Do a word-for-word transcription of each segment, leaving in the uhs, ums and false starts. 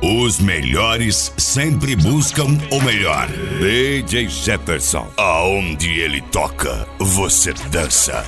Os melhores sempre buscam o melhor. D J Jefferson, aonde ele toca, você dança.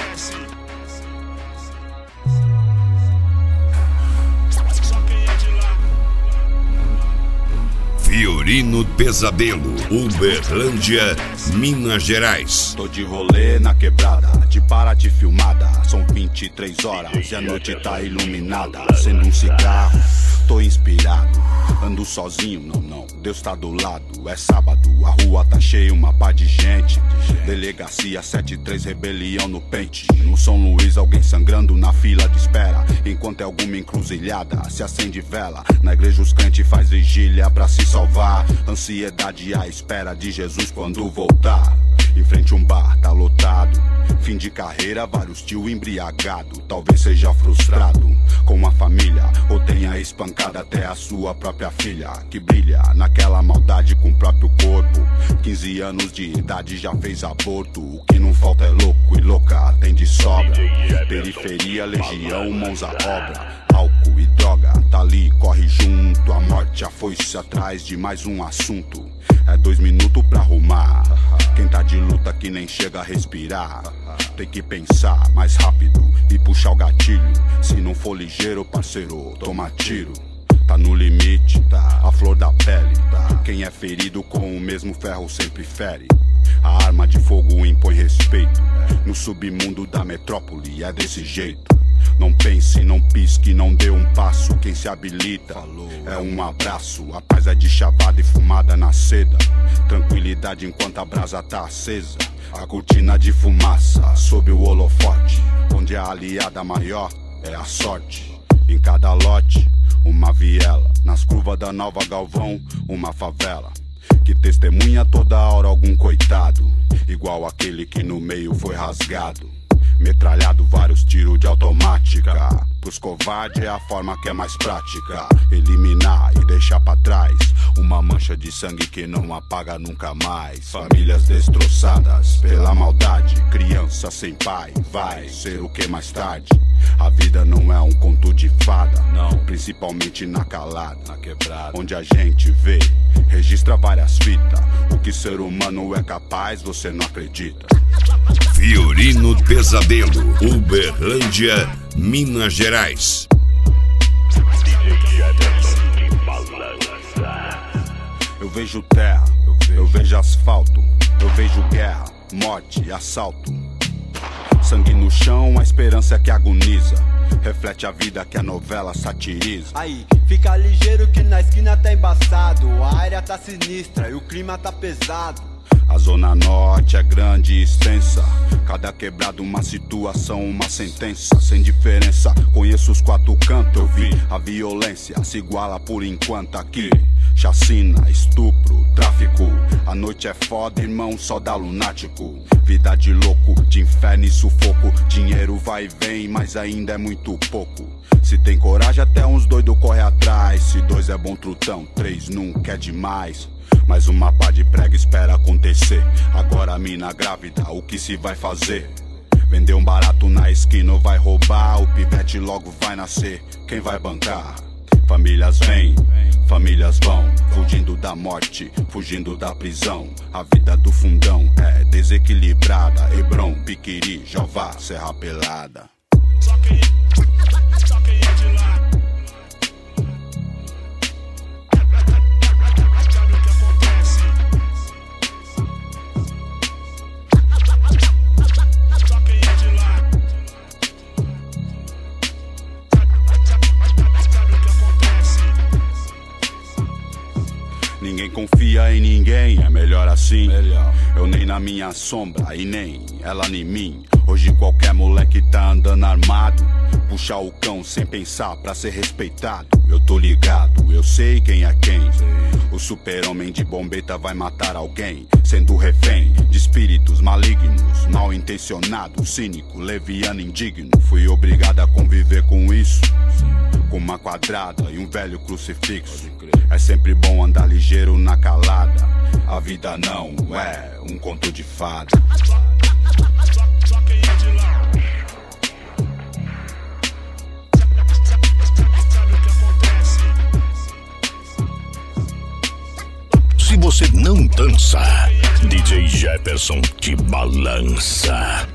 Fiorino Pesadelo, Uberlândia, Minas Gerais. Tô de rolê na quebrada, de Paraty filmada. São vinte e três horas e a noite tá iluminada. Acendo um cigarro, tô inspirado. Ando sozinho, não, não, Deus tá do lado. É sábado, a rua tá cheia, uma pá de gente. Delegacia sete três, rebelião no pente. No São Luís, alguém sangrando na fila de espera. Enquanto é alguma encruzilhada, se acende vela. Na igreja os crentes faz vigília pra se salvar. Ansiedade à espera de Jesus quando voltar. Em frente um bar, tá lotado. Fim de carreira, vários tio embriagado. Talvez seja frustrado com a família, ou tenha espancado até a sua própria filha, que brilha naquela maldade com o próprio corpo. Quinze anos de idade já fez aborto. O que não falta é louco e louca, tem de sobra. Periferia, legião, mãos à obra. Álcool e droga, tá ali, corre junto. A morte, a foice atrás de mais um assunto. É dois minutos pra arrumar. Quem tá de luta que nem chega a respirar. Tem que pensar mais rápido e puxar o gatilho. Se não for ligeiro, parceiro, toma tiro. Tá no limite, tá, a flor da pele, tá. Quem é ferido com o mesmo ferro sempre fere. A arma de fogo impõe respeito. No submundo da metrópole é desse jeito. Não pense, não pisque, não dê um passo. Quem se habilita é um abraço. A paz é de chavada e fumada na seda. Tranquilidade enquanto a brasa tá acesa. A cortina de fumaça sob o holofote. Onde a aliada maior é a sorte. Em cada lote, uma viela. Nas curvas da Nova Galvão, uma favela. Que testemunha toda hora algum coitado. Igual aquele que no meio foi rasgado. Metralhado, vários tiros de automática. Pros covardes é a forma que é mais prática. Eliminar e deixar pra trás uma mancha de sangue que não apaga nunca mais. Famílias destroçadas pela maldade. Criança sem pai, vai ser o que mais tarde. A vida não é um conto de fada, não. Principalmente na calada, na quebrada, onde a gente vê, registra várias fitas. O que ser humano é capaz, você não acredita. Fiorino Pesadelo, Uberlândia, Minas Gerais. Eu vejo terra, eu vejo, eu vejo asfalto. Eu vejo guerra, morte e assalto. Sangue no chão, a esperança que agoniza. Reflete a vida que a novela satiriza. Aí, fica ligeiro que na esquina tá embaçado. A área tá sinistra e o clima tá pesado. A zona norte é grande e extensa. Cada quebrada uma situação, uma sentença. Sem diferença, conheço os quatro cantos. Eu vi a violência se iguala por enquanto aqui. Chacina, estupro, tráfico. A noite é foda, irmão, só dá lunático. Vida de louco, de inferno e sufoco. Dinheiro vai e vem, mas ainda é muito pouco. Se tem coragem até uns doidos corre atrás. Se dois é bom trutão, três nunca é demais. Mais uma pá de prega espera acontecer. Agora a mina grávida, o que se vai fazer? Vender um barato na esquina ou vai roubar? O pivete logo vai nascer, quem vai bancar? Famílias vêm, famílias vão, fugindo da morte, fugindo da prisão. A vida do fundão é desequilibrada. Hebron, Piquiri, Jová, Serra Pelada. Só quem, só quem é de lá. Ninguém confia em ninguém, é melhor assim. Melhor. Eu nem na minha sombra e nem ela em mim. Hoje qualquer moleque tá andando armado. Puxar o cão sem pensar pra ser respeitado. Eu tô ligado, eu sei quem é quem. O super-homem de bombeta vai matar alguém, sendo refém de espíritos malignos, mal intencionado, cínico, leviano, indigno. Fui obrigado a conviver com isso, com uma quadrada e um velho crucifixo. É sempre bom andar ligeiro na calada. A vida não é um conto de fada. Só quem é de lá. Sabe o que acontece? você não dança. D J Jefferson te balança.